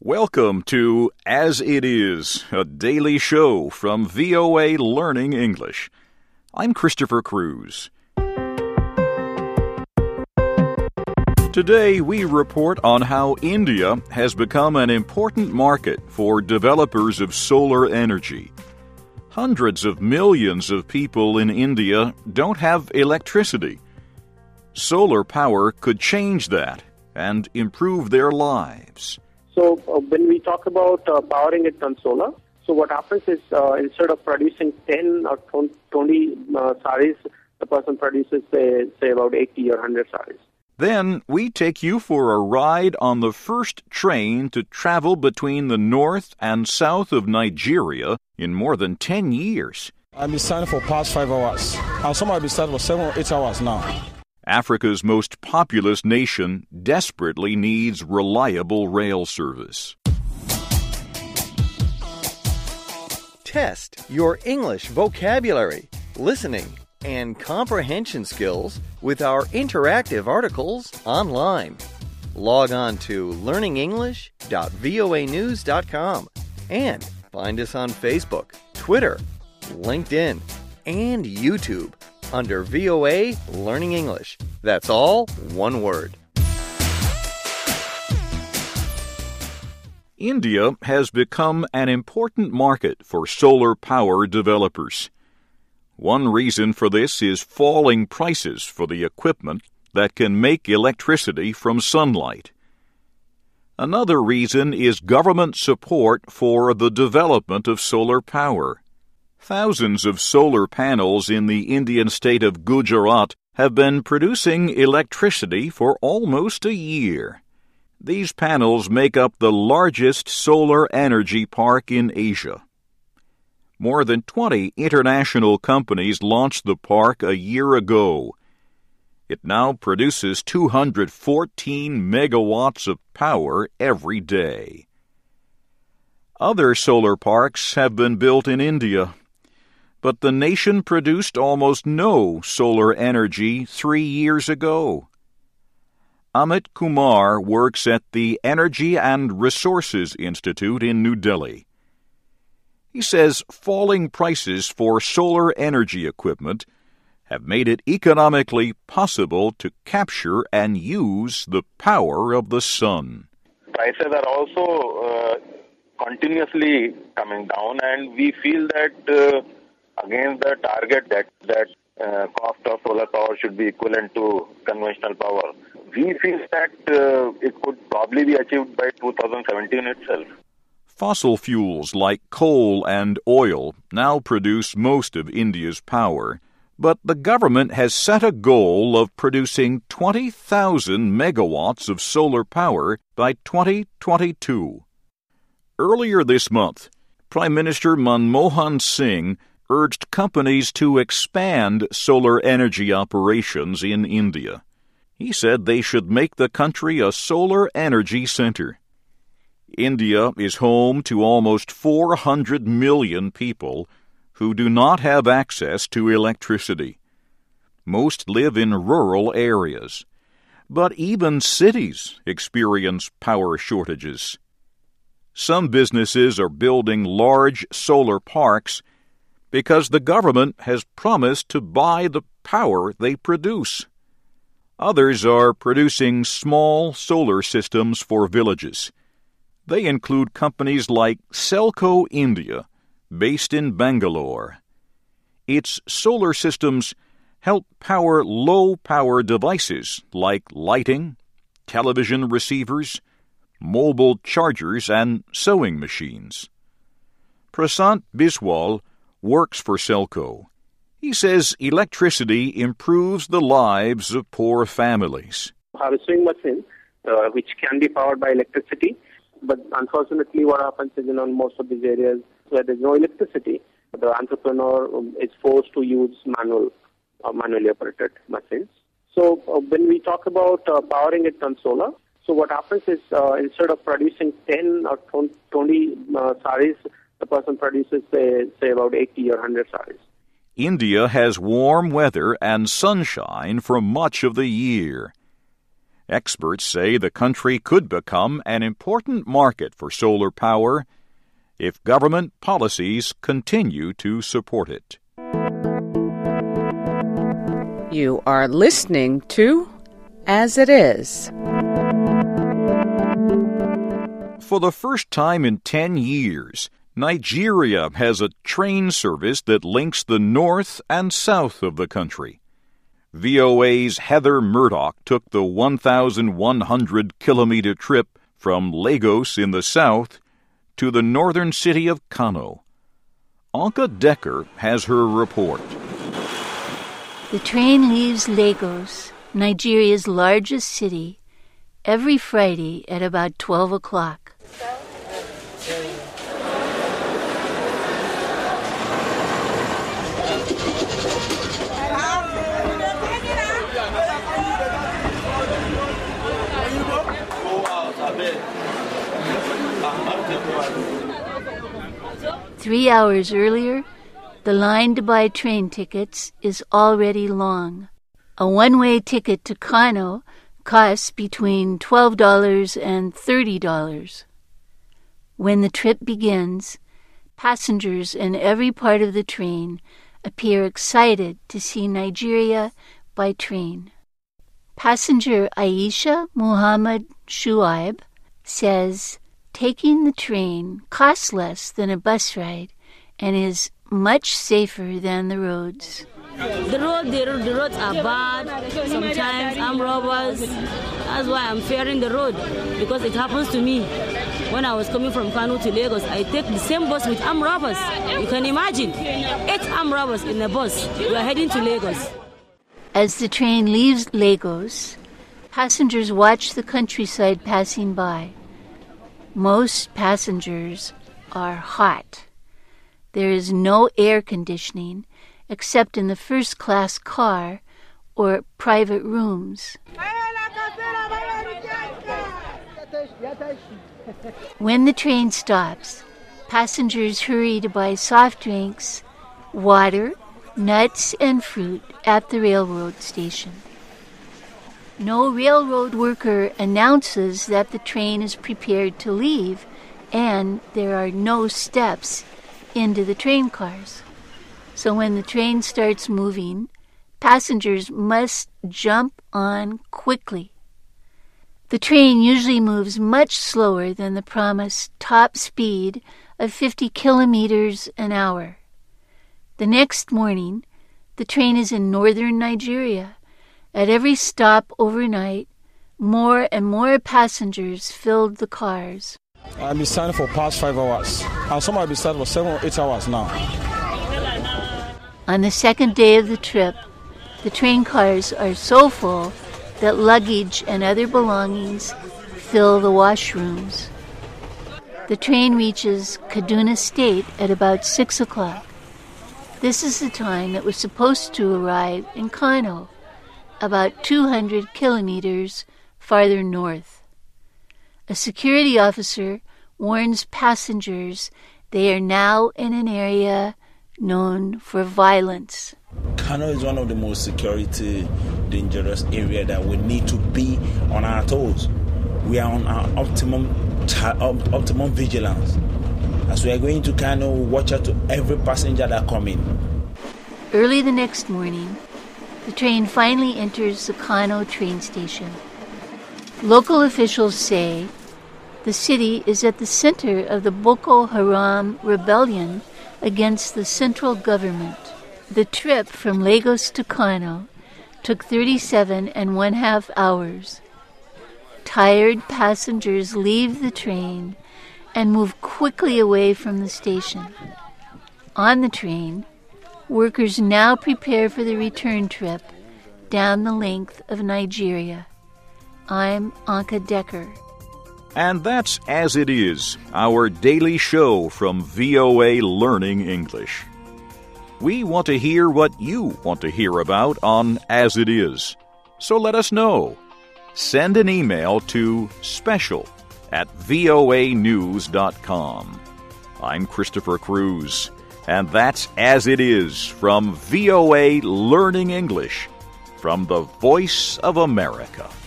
Welcome to As It Is, a daily show from VOA Learning English. I'm Christopher Cruz. Today we report on how India has become an important market for developers of solar energy. Hundreds of millions of people in India don't have electricity. Solar power could change that and improve their lives. So when we talk about powering it on solar, so what happens is instead of producing 10 or 20 saris, the person produces, say about 80 or 100 saris. Then we take you for a ride on the first train to travel between the north and south of Nigeria in more than 10 years. I've been standing for past 5 hours, and some have been standing for 7 or 8 hours now. Africa's most populous nation desperately needs reliable rail service. Test your English vocabulary, listening, and comprehension skills with our interactive articles online. Log on to learningenglish.voanews.com and find us on Facebook, Twitter, LinkedIn, and YouTube under VOA Learning English. That's all one word. India has become an important market for solar power developers. One reason for this is falling prices for the equipment that can make electricity from sunlight. Another reason is government support for the development of solar power. Thousands of solar panels in the Indian state of Gujarat have been producing electricity for almost a year. These panels make up the largest solar energy park in Asia. More than 20 international companies launched the park a year ago. It now produces 214 megawatts of power every day. Other solar parks have been built in India, but the nation produced almost no solar energy 3 years ago. Amit Kumar works at the Energy and Resources Institute in New Delhi. He says falling prices for solar energy equipment have made it economically possible to capture and use the power of the sun. Prices are also continuously coming down, and we feel that against the target that cost of solar power should be equivalent to conventional power, we feel that it could probably be achieved by 2017 itself. Fossil fuels like coal and oil now produce most of India's power, but the government has set a goal of producing 20,000 megawatts of solar power by 2022. Earlier this month, Prime Minister Manmohan Singh urged companies to expand solar energy operations in India. He said they should make the country a solar energy center. India is home to almost 400 million people who do not have access to electricity. Most live in rural areas, but even cities experience power shortages. Some businesses are building large solar parks because the government has promised to buy the power they produce. Others are producing small solar systems for villages. They include companies like Selco India, based in Bangalore. Its solar systems help power low-power devices like lighting, television receivers, mobile chargers, and sewing machines. Prasant Biswal works for Selco. He says electricity improves the lives of poor families. I have a sewing machine which can be powered by electricity, but unfortunately what happens is in most of these areas where there's no electricity, the entrepreneur is forced to use manually operated machines. So when we talk about powering it on solar, so what happens is instead of producing 10 or 20 saris, the person produces, say about 80 or 100 saris. India has warm weather and sunshine for much of the year. Experts say the country could become an important market for solar power if government policies continue to support it. You are listening to As It Is. For the first time in 10 years, Nigeria has a train service that links the north and south of the country. VOA's Heather Murdoch took the 1,100-kilometer trip from Lagos in the south to the northern city of Kano. Anka Decker has her report. The train leaves Lagos, Nigeria's largest city, every Friday at about 12 o'clock. 3 hours earlier, the line to buy train tickets is already long. A one-way ticket to Kano costs between $12 and $30. When the trip begins, passengers in every part of the train appear excited to see Nigeria by train. Passenger Aisha Muhammad Shuaib says taking the train costs less than a bus ride and is much safer than the roads. The roads are bad. Sometimes armed robbers. That's why I'm fearing the road, because it happens to me. When I was coming from Kano to Lagos, I take the same bus with armed robbers. You can imagine, 8 armed robbers in a bus. We are heading to Lagos. As the train leaves Lagos, passengers watch the countryside passing by. Most passengers are hot. There is no air conditioning except in the first-class car or private rooms. When the train stops, passengers hurry to buy soft drinks, water, nuts, and fruit at the railroad station. No railroad worker announces that the train is prepared to leave, and there are no steps into the train cars. So when the train starts moving, passengers must jump on quickly. The train usually moves much slower than the promised top speed of 50 kilometers an hour. The next morning, the train is in northern Nigeria. At every stop overnight, more and more passengers filled the cars. I've been standing for past 5 hours. And some have been standing for 7 or 8 hours now. On the second day of the trip, the train cars are so full that luggage and other belongings fill the washrooms. The train reaches Kaduna State at about 6 o'clock. This is the time that was supposed to arrive in Kano, about 200 kilometers farther north. A security officer warns passengers they are now in an area known for violence. Kano is one of the most security dangerous areas that we need to be on our toes. We are on our optimum vigilance. As we are going to Kano, we watch out to every passenger that comes in. Early the next morning, the train finally enters the Kano train station. Local officials say the city is at the center of the Boko Haram rebellion against the central government. The trip from Lagos to Kano took 37.5 hours. Tired passengers leave the train and move quickly away from the station. On the train, workers now prepare for the return trip down the length of Nigeria. I'm Anka Decker. And that's As It Is, our daily show from VOA Learning English. We want to hear what you want to hear about on As It Is. So let us know. Send an email to special@voanews.com. I'm Christopher Cruz, and that's As It Is from VOA Learning English, from the Voice of America.